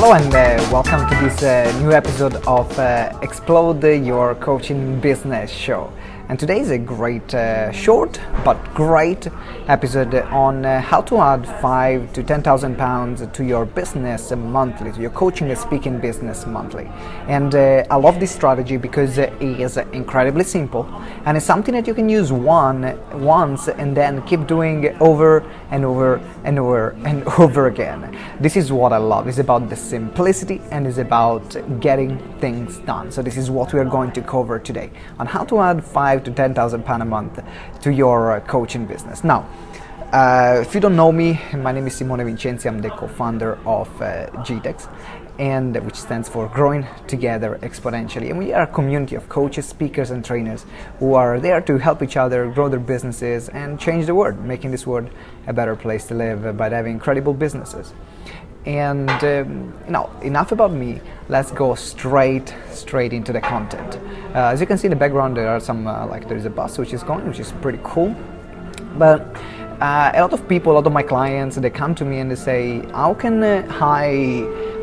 Hello and welcome to this new episode of Explode Your Coaching Business Show. And today is a great, short but great episode on how to add 5 to 10,000 pounds to your business monthly, to your coaching and speaking business monthly. And I love this strategy because it is incredibly simple and it's something that you can use once and then keep doing over and over and over and over again. This is what I love. It's about the simplicity and it's about getting things done. So this is what we are going to cover today on how to add 5 to 10,000 pounds a month to your coaching business. Now, if you don't know me, my name is Simone Vincenzi. I'm the co-founder of GTEx, and which stands for Growing Together Exponentially. And we are a community of coaches, speakers, and trainers who are there to help each other grow their businesses and change the world, making this world a better place to live by having incredible businesses. And now, enough about me. Let's go straight into the content. As you can see in the background, there are some there is a bus which is going, which is pretty cool. But a lot of people, a lot of my clients, they come to me and they say, how can I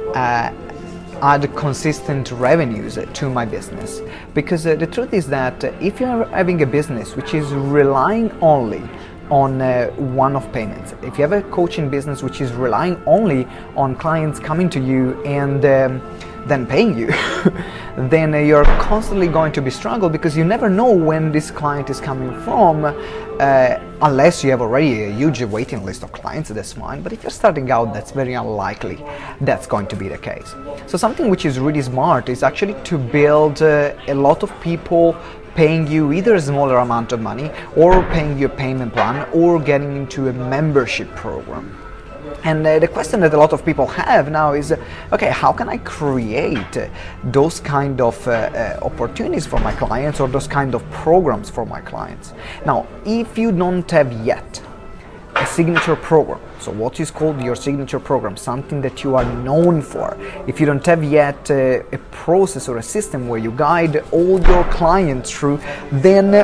add consistent revenues to my business? Because the truth is that if you're having a business which is relying only on one-off payments, if you have a coaching business which is relying only on clients coming to you and then paying you, then you're constantly going to be struggled because you never know when this client is coming from, unless you have already a huge waiting list of clients. That's fine, but if you're starting out, that's very unlikely that's going to be the case. So something which is really smart is actually to build a lot of people paying you either a smaller amount of money or paying you a payment plan or getting into a membership program. And the question that a lot of people have now is, okay, how can I create those kind of opportunities for my clients or those kind of programs for my clients? Now, if you don't have yet a signature program, so what is called your signature program, something that you are known for, if you don't have yet a process or a system where you guide all your clients through, then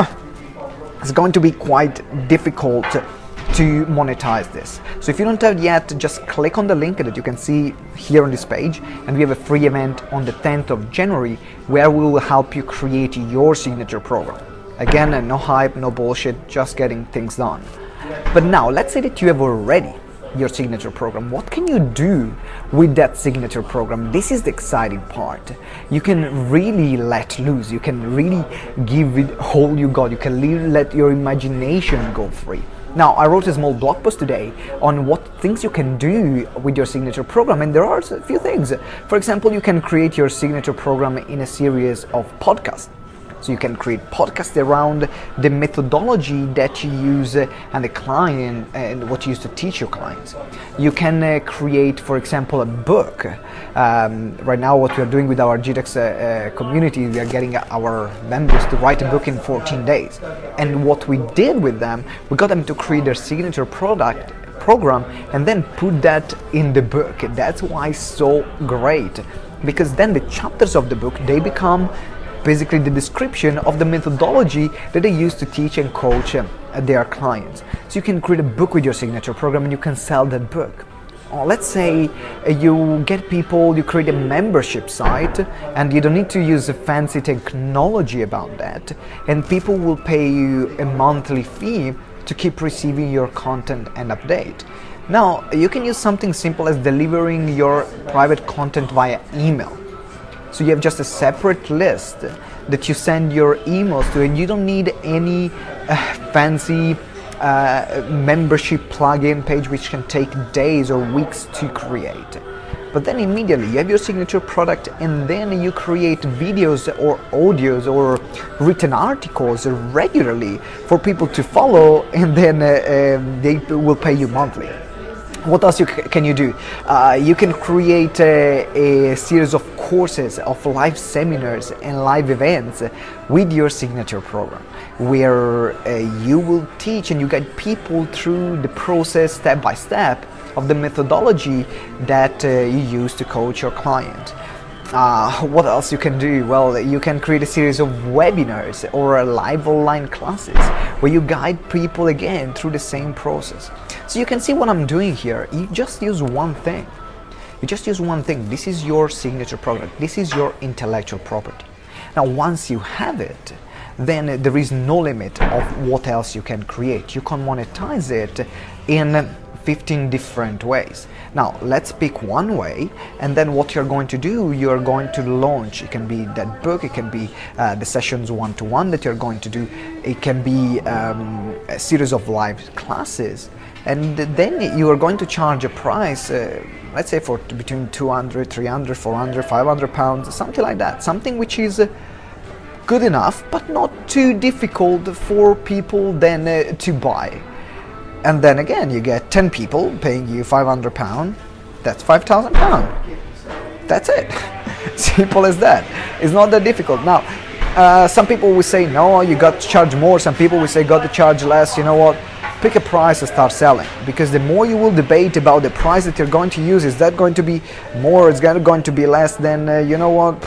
it's going to be quite difficult to monetize this. So if you don't have yet, just click on the link that you can see here on this page, and we have a free event on the 10th of January where we will help you create your signature program. Again, no hype, no bullshit, just getting things done. But now, let's say that you have already your signature program. What can you do with that signature program? This is the exciting part. You can really let loose. You can really give it all you got. You can really let your imagination go free. Now, I wrote a small blog post today on what things you can do with your signature program, and there are a few things. For example, you can create your signature program in a series of podcasts. So you can create podcasts around the methodology that you use and the client and what you use to teach your clients. You can create, for example, a book. Right now, what we are doing with our GTEx community, we are getting our members to write a book in 14 days. And what we did with them, we got them to create their signature program and then put that in the book. That's why it's so great, because then the chapters of the book, they become basically the description of the methodology that they use to teach and coach their clients. So you can create a book with your signature program and you can sell that book. Or let's say you get people, you create a membership site and you don't need to use a fancy technology about that, and people will pay you a monthly fee to keep receiving your content and update. Now, you can use something simple as delivering your private content via email. So you have just a separate list that you send your emails to, and you don't need any fancy membership plugin page which can take days or weeks to create. But then immediately you have your signature product, and then you create videos or audios or written articles regularly for people to follow, and then they will pay you monthly. What else can you do? You can create a series of courses, of live seminars and live events with your signature program, where you will teach and you guide people through the process step by step of the methodology that you use to coach your client. What else you can do? Well, you can create a series of webinars or live online classes where you guide people again through the same process. So you can see what I'm doing here. You just use one thing. You just use one thing. This is your signature product. This is your intellectual property. Now, once you have it, then there is no limit of what else you can create. You can monetize it in 15 different ways. Now, let's pick one way, and then what you're going to do, you're going to launch. It can be that book, it can be the sessions one-to-one that you're going to do, it can be a series of live classes, and then you are going to charge a price, let's say for between 200, 300, 400, 500 pounds, something like that, something which is good enough, but not too difficult for people then to buy. And then again, you get 10 people paying you £500, that's £5,000. That's it. Simple as that. It's not that difficult. Now, some people will say, no, you got to charge more. Some people will say, got to charge less. You know what? Pick a price and start selling. Because the more you will debate about the price that you're going to use, is that going to be more, it's going to be less, then you know what?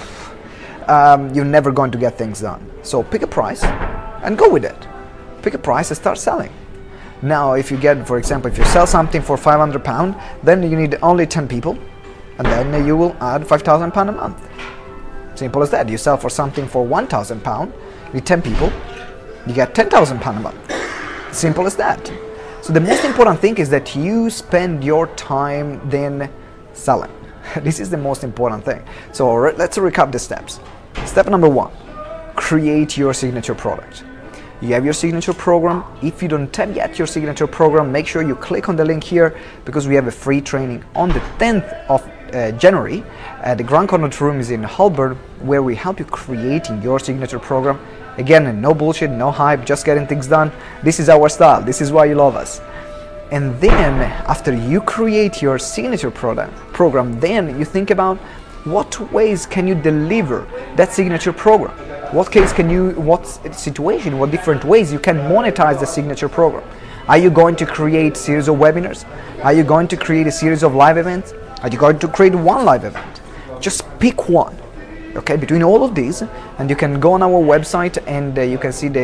You're never going to get things done. So pick a price and go with it. Pick a price and start selling. Now, if you get, for example, if you sell something for £500, then you need only 10 people, and then you will add £5,000 a month. Simple as that. You sell for something for £1,000, you need 10 people, you get £10,000 a month. Simple as that. So the most important thing is that you spend your time then selling. This is the most important thing. So let's recap the steps. Step number 1, create your signature product. You have your signature program. If you don't have yet your signature program, make sure you click on the link here, because we have a free training on the 10th of January at the Grant Cardone Room is in Holborn, where we help you creating your signature program. Again, no bullshit, no hype, just getting things done. This is our style. This is why you love us. And then after you create your signature program, then you think about what ways can you deliver that signature program. What situation, what different ways you can monetize the signature program. Are you going to create a series of webinars? Are you going to create a series of live events? Are you going to create one live event? Just pick one, okay, between all of these, and you can go on our website and you can see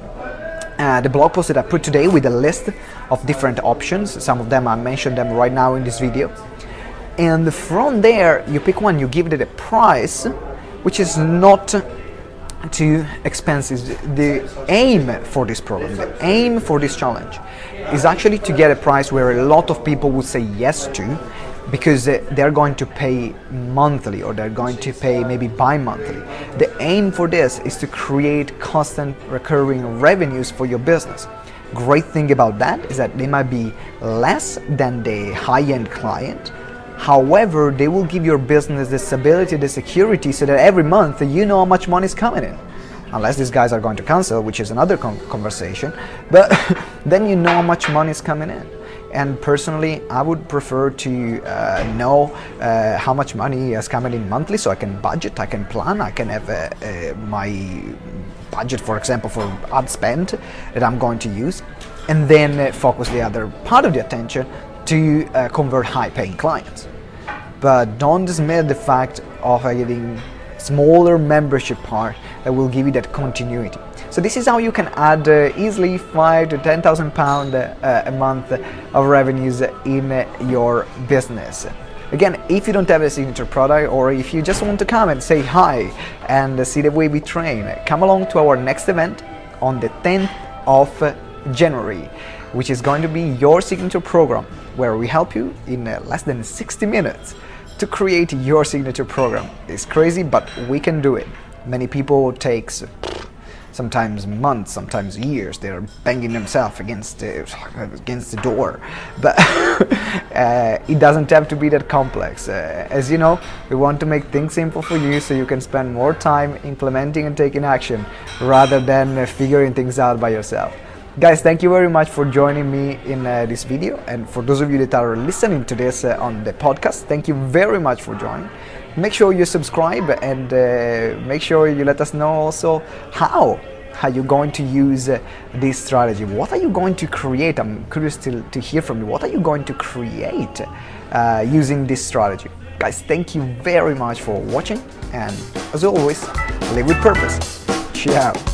the blog post that I put today with a list of different options. Some of them I mentioned them right now in this video. And from there, you pick one, you give it a price which is not too expensive. The aim for this program, the aim for this challenge is actually to get a price where a lot of people would say yes to, because they're going to pay monthly, or they're going to pay maybe bi-monthly. The aim for this is to create constant recurring revenues for your business. Great thing about that is that they might be less than the high-end client. However, they will give your business the stability, the security, so that every month you know how much money is coming in. Unless these guys are going to cancel, which is another conversation, but then you know how much money is coming in. And personally, I would prefer to know how much money is coming in monthly, so I can budget, I can plan, I can have my budget, for example, for ad spend that I'm going to use, and then focus the other part of the attention to convert high-paying clients. But don't dismiss the fact of having smaller membership part that will give you that continuity. So this is how you can add easily £5,000 to £10,000 a month of revenues in your business. Again, if you don't have a signature product, or if you just want to come and say hi and see the way we train, come along to our next event on the 10th of January, which is going to be your signature program, where we help you in less than 60 minutes to create your signature program. It's crazy, but we can do it. Many people takes sometimes months, sometimes years. They're banging themselves against the door, but it doesn't have to be that complex. As you know, we want to make things simple for you, so you can spend more time implementing and taking action rather than figuring things out by yourself. Guys, thank you very much for joining me in this video, and for those of you that are listening to this on the podcast, thank you very much for joining. Make sure you subscribe, and make sure you let us know also how you're going to use this strategy. What are you going to create? I'm curious to hear from you. What are you going to create using this strategy? Guys, thank you very much for watching, and as always, live with purpose. Ciao.